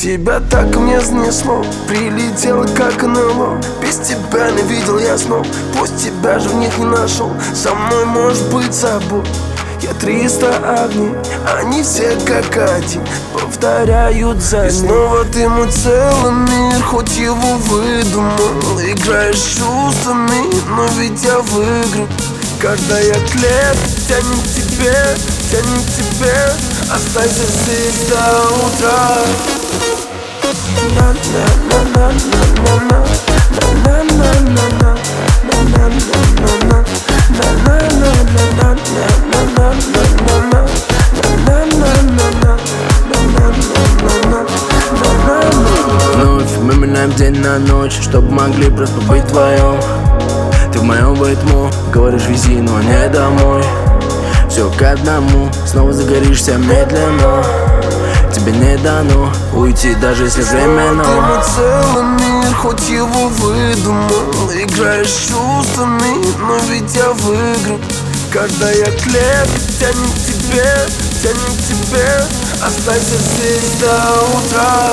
Тебя так мне занесло, прилетело как НЛО. Без тебя не видел я снов, пусть тебя же в них не нашел. Со мной можешь быть собой, я 300 огней, они все как один повторяют за ним. И снова ты мой целый мир, хоть его выдумал. Играешь чувствами, но ведь я выиграл. Когда я клетку тянет тебе, останься здесь до утра. Вновь мы меняем день на ночь, чтобы могли просто быть вдвоем. Ты в моем ритму, говоришь вези, но не домой. Все к одному, снова загоришься медленно. Тебе не дано уйти, даже если временно. Ты мой целый мир, хоть его выдумал. Играешь чувствами, но ведь я выиграл. Когда я клетку тянет тебе, останься здесь до утра.